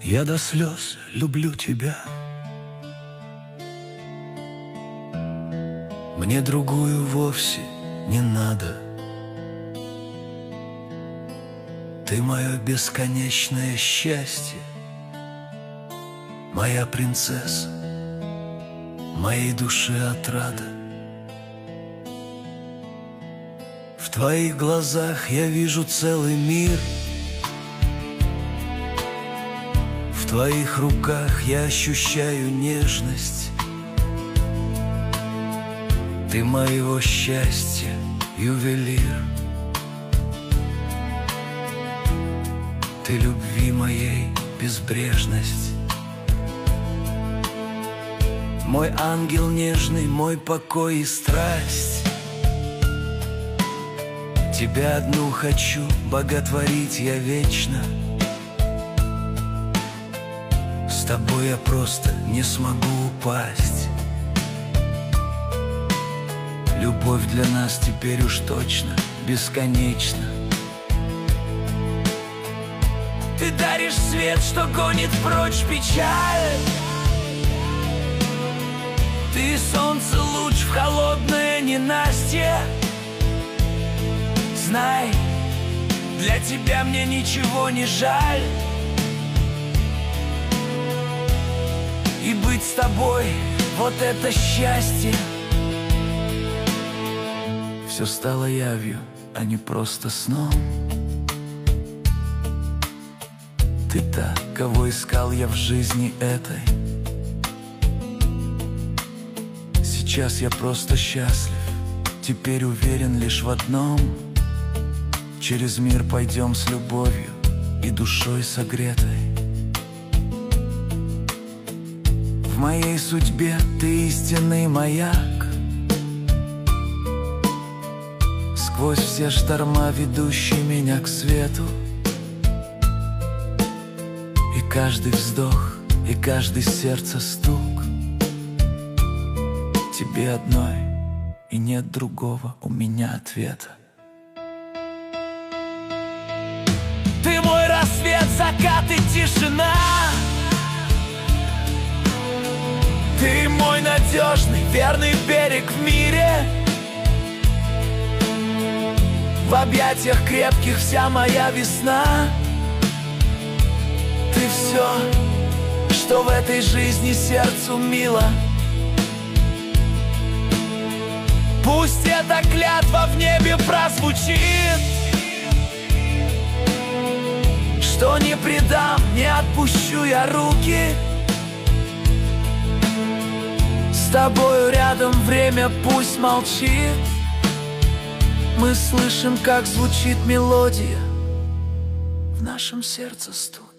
Я до слез люблю тебя. Мне другую вовсе не надо. Ты мое бесконечное счастье, моя принцесса, моей душе отрада. В твоих глазах я вижу целый мир. В твоих руках я ощущаю нежность. Ты моего счастья ювелир. Ты любви моей безбрежность. Мой ангел нежный, мой покой и страсть. Тебя одну хочу боготворить я вечно. С тобой я просто не смогу упасть. Любовь для нас теперь уж точно бесконечна. Ты даришь свет, что гонит прочь печаль. Ты солнце луч в холодное ненастье. Знай, для тебя мне ничего не жаль. И быть с тобой — вот это счастье. Все стало явью, а не просто сном. Ты та, кого искал я в жизни этой. Сейчас я просто счастлив, теперь уверен лишь в одном: через мир пойдем с любовью и душой согретой. В моей судьбе ты истинный маяк, сквозь все шторма ведущий меня к свету. И каждый вздох, и каждый сердце стук тебе одной, и нет другого у меня ответа. Ты мой рассвет, закат и тишина. Ты мой надежный, верный берег в мире. В объятиях крепких вся моя весна. Ты все, что в этой жизни сердцу мило. Пусть эта клятва в небе прозвучит, что не предам, не отпущу я руки. С тобою рядом время пусть молчит. Мы слышим, как звучит мелодия, в нашем сердце стук.